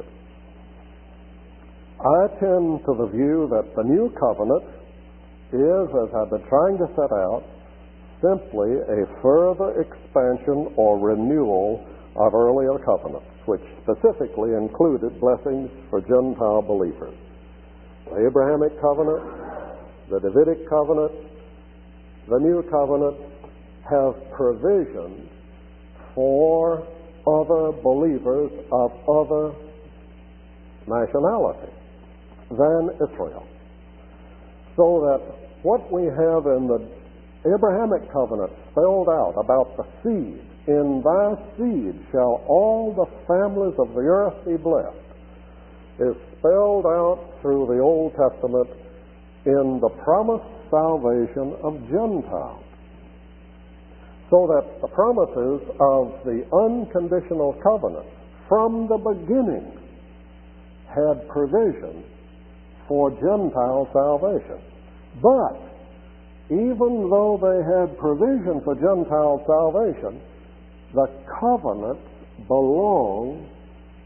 I tend to the view that the new covenant is, as I've been trying to set out, simply a further expansion or renewal of earlier covenants, which specifically included blessings for Gentile believers. The Abrahamic covenant, the Davidic covenant, the new covenant have provisions for other believers of other nationalities than Israel. So that what we have in the Abrahamic covenant spelled out about the seed, in thy seed shall all the families of the earth be blessed, is spelled out through the Old Testament in the promised salvation of Gentiles. So that the promises of the unconditional covenant from the beginning had provision for Gentile salvation. But even though they had provision for Gentile salvation, the covenants belong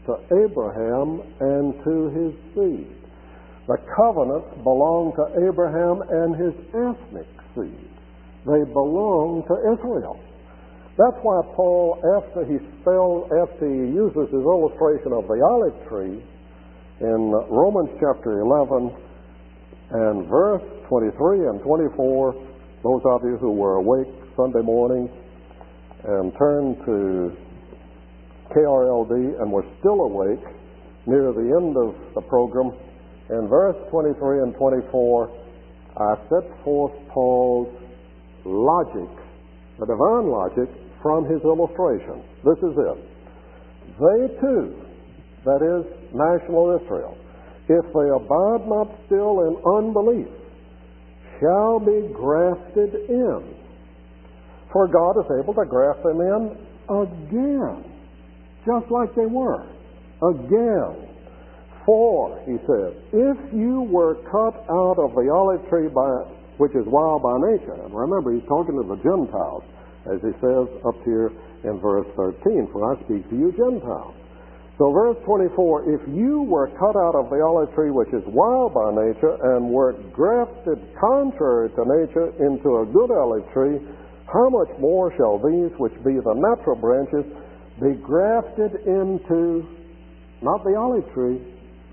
to Abraham and to his seed. The covenants belong to Abraham and his ethnic seed. They belong to Israel. That's why Paul, after he uses his illustration of the olive tree in Romans chapter 11 and verse 23 and 24, those of you who were awake Sunday morning and turned to KRLD and were still awake near the end of the program, in verse 23 and 24, I set forth Paul's logic, the divine logic, from his illustration. This is it. They too, that is, national Israel, if they abide not still in unbelief, shall be grafted in. For God is able to graft them in again, just like they were. Again. For, he said, if you were cut out of the olive tree which is wild by nature, and remember he's talking to the Gentiles, as he says up here in verse 13, for I speak to you Gentiles. So verse 24, if you were cut out of the olive tree which is wild by nature and were grafted contrary to nature into a good olive tree, how much more shall these which be the natural branches be grafted into, not the olive tree,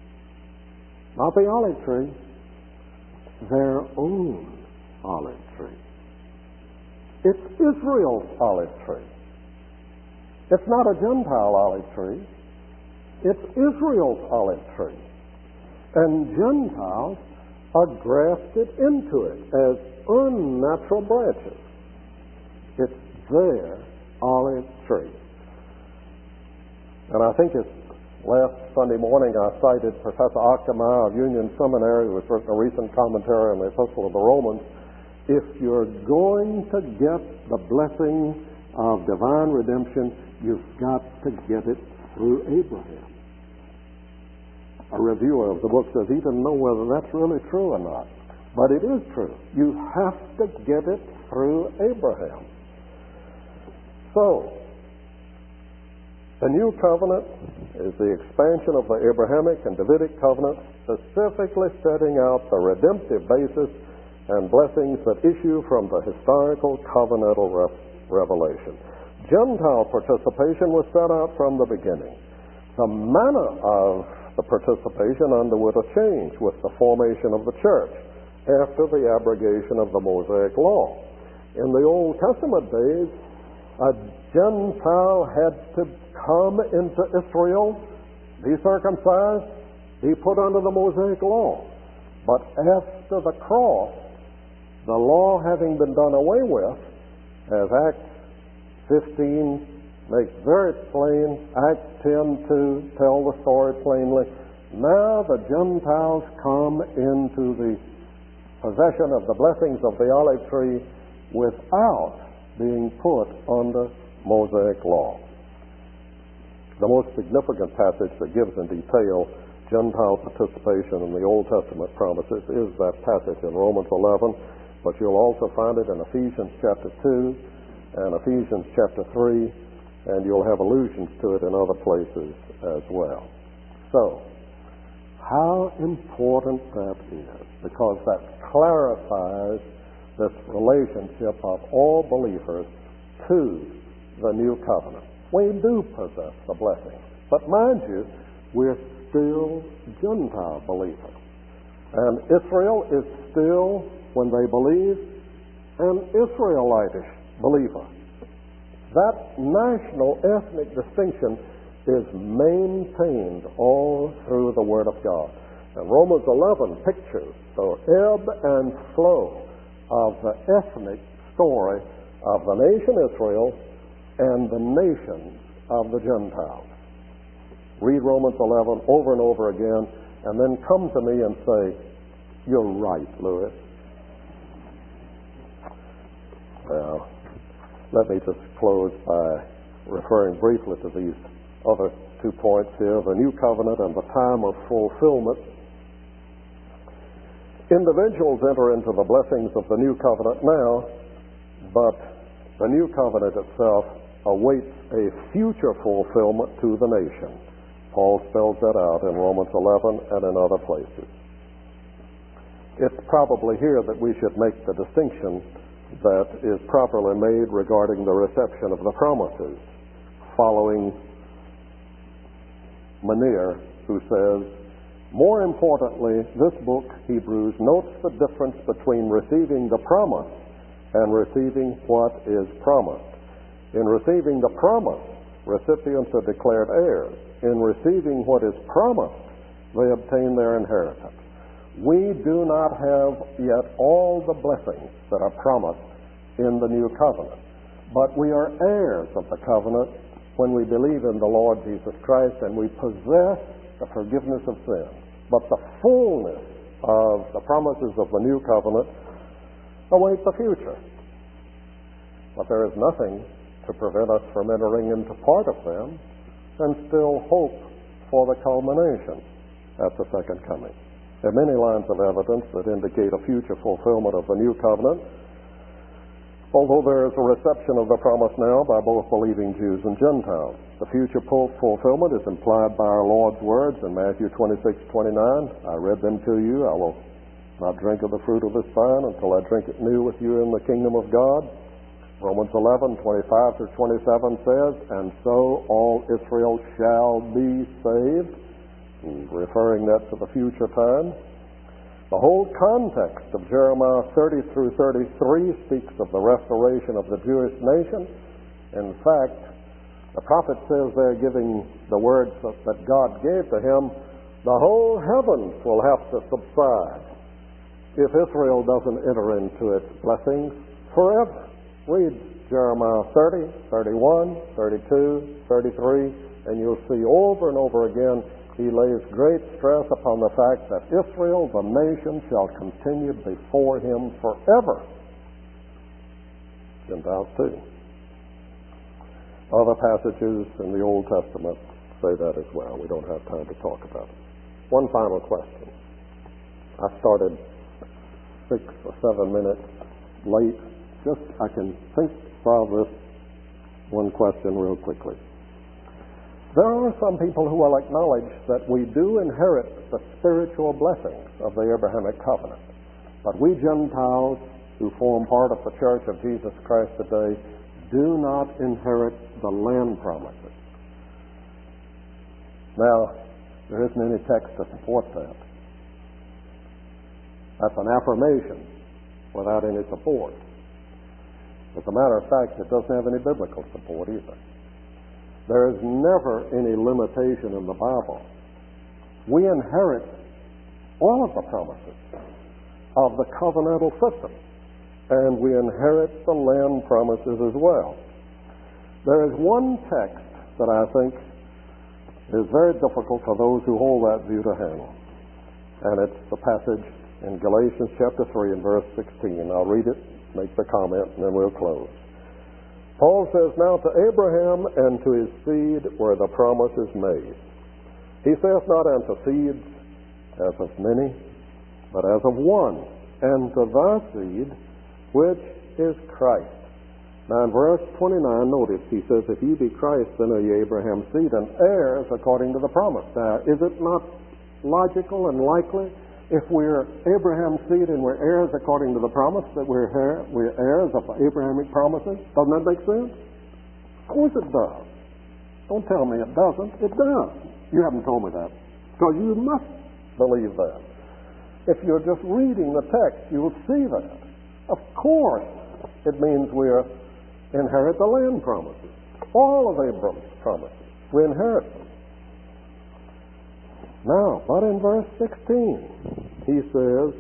their own olive tree. It's Israel's olive tree. It's not a Gentile olive tree. It's Israel's olive tree. And Gentiles are grafted into it as unnatural branches. It's their olive tree. And I think it's last Sunday morning I cited Professor Octomai of Union Seminary, who has written a recent commentary on the Epistle of the Romans. If you're going to get the blessing of divine redemption, you've got to get it through Abraham. A reviewer of the book says he didn't know whether that's really true or not. But it is true. You have to get it through Abraham. So, the new covenant is the expansion of the Abrahamic and Davidic covenant, specifically setting out the redemptive basis and blessings that issue from the historical covenantal revelation. Gentile participation was set out from the beginning. The manner of the participation underwent a change with the formation of the church after the abrogation of the Mosaic law. In the Old Testament days, a Gentile had to come into Israel, be circumcised, be put under the Mosaic law. But after the cross, the law having been done away with, as Acts 15 makes very plain, Acts 10:2 tell the story plainly, now the Gentiles come into the possession of the blessings of the olive tree without being put under Mosaic law. The most significant passage that gives in detail Gentile participation in the Old Testament promises is that passage in Romans 11, but you'll also find it in Ephesians chapter 2 and Ephesians chapter 3, and you'll have allusions to it in other places as well. So, how important that is, because that clarifies this relationship of all believers to the new covenant. We do possess the blessing, but mind you, we're still Gentile believers. And Israel is still, when they believe, an Israelitish believer. That national ethnic distinction is maintained all through the Word of God. And Romans 11 pictures the ebb and flow of the ethnic story of the nation Israel and the nations of the Gentiles. Read Romans 11 over and over again, and then come to me and say, you're right, Lewis. Well, let me just close by referring briefly to these other 2 points here, the new covenant and the time of fulfillment. Individuals enter into the blessings of the new covenant now, but the new covenant itself awaits a future fulfillment to the nation. Paul spells that out in Romans 11 and in other places. It's probably here that we should make the distinction that is properly made regarding the reception of the promises, following Manier, who says, more importantly, this book, Hebrews, notes the difference between receiving the promise and receiving what is promised. In receiving the promise, recipients are declared heirs. In receiving what is promised, they obtain their inheritance. We do not have yet all the blessings that are promised in the new covenant, but we are heirs of the covenant when we believe in the Lord Jesus Christ and we possess the forgiveness of sins. But the fullness of the promises of the new covenant await the future. But there is nothing to prevent us from entering into part of them and still hope for the culmination at the second coming. There are many lines of evidence that indicate a future fulfillment of the new covenant, although there is a reception of the promise now by both believing Jews and Gentiles. The future fulfillment is implied by our Lord's words in Matthew 26:29. I read them to you. I will not drink of the fruit of this vine until I drink it new with you in the kingdom of God. Romans 11:25-27 says, and so all Israel shall be saved, referring that to the future time. The whole context of Jeremiah 30-33 speaks of the restoration of the Jewish nation. In fact, the prophet says there, giving the words that God gave to him, the whole heavens will have to subside if Israel doesn't enter into its blessings forever. Read Jeremiah 30, 31, 32, 33, and you'll see over and over again he lays great stress upon the fact that Israel, the nation, shall continue before him forever. Gentiles too. Other passages in the Old Testament say that as well. We don't have time to talk about it. One final question. I started 6 or 7 minutes late. Just I can solve this one question real quickly. There are some people who will acknowledge that we do inherit the spiritual blessings of the Abrahamic covenant. But we Gentiles who form part of the Church of Jesus Christ today do not inherit the land promises. Now, there isn't any text to support that. That's an affirmation without any support. As a matter of fact, it doesn't have any biblical support either. There is never any limitation in the Bible. We inherit all of the promises of the covenantal system, and we inherit the land promises as well. There is one text that I think is very difficult for those who hold that view to handle, and it's the passage in Galatians chapter 3 and verse 16. I'll read it, make the comment, and then we'll close. Paul says, now to Abraham and to his seed were the promises made. He saith not unto seeds as of many, but as of one, and to thy seed, which is Christ. Now in verse 29, notice, he says, if ye be Christ, then are ye Abraham's seed, and heirs according to the promise. Now, is it not logical and likely, if we're Abraham's seed and we're heirs according to the promise, that we're heirs of the Abrahamic promises? Doesn't that make sense? Of course it does. Don't tell me it doesn't. It does. You haven't told me that. Because you must believe that. If you're just reading the text, you'll see that. Of course, it means we inherit the land promises. All of Abraham's promises. We inherit them. Now, but in verse 16, he says,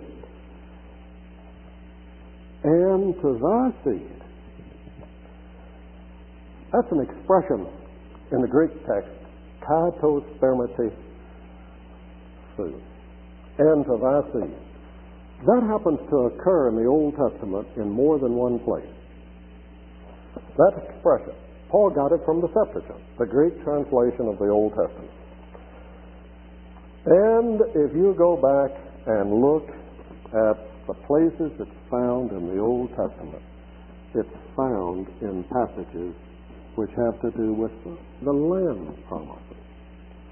and to thy seed. That's an expression in the Greek text, kaitos spermati su, and to thy seed. That happens to occur in the Old Testament in more than one place. That expression, Paul got it from the Septuagint, the Greek translation of the Old Testament. And if you go back and look at the places it's found in the Old Testament, it's found in passages which have to do with the land promises.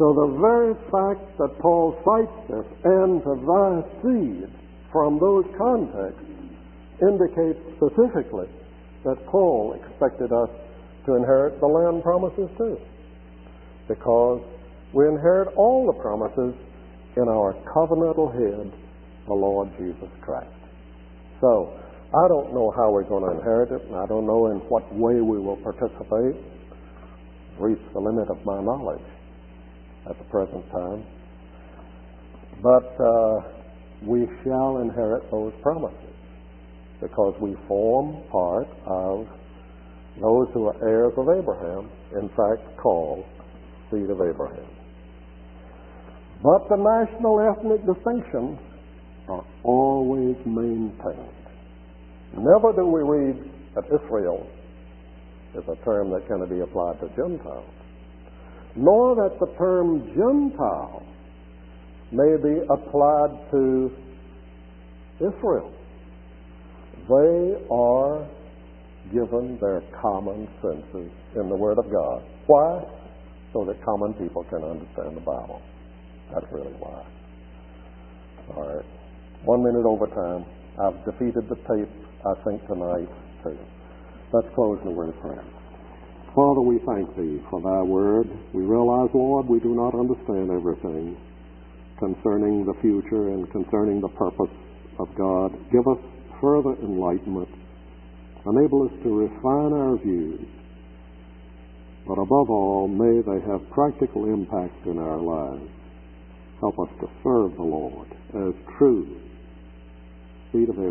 So the very fact that Paul cites this, and to thy seed, from those contexts, indicates specifically that Paul expected us to inherit the land promises too. Because we inherit all the promises in our covenantal head, the Lord Jesus Christ. So, I don't know how we're going to inherit it, and I don't know in what way we will participate. I've reached the limit of my knowledge at the present time. But we shall inherit those promises because we form part of those who are heirs of Abraham, in fact called seed of Abraham. But the national ethnic distinctions are always maintained. Never do we read that Israel is a term that can be applied to Gentiles, nor that the term Gentile may be applied to Israel. They are given their common senses in the Word of God. Why? So that common people can understand the Bible. That's really why. All right. 1 minute overtime. I've defeated the tape, I think, tonight, too. Let's close in a word of prayer. Father, we thank Thee for Thy Word. We realize, Lord, we do not understand everything concerning the future and concerning the purpose of God. Give us further enlightenment. Enable us to refine our views. But above all, may they have practical impact in our lives. Help us to serve the Lord as true seed of Abraham.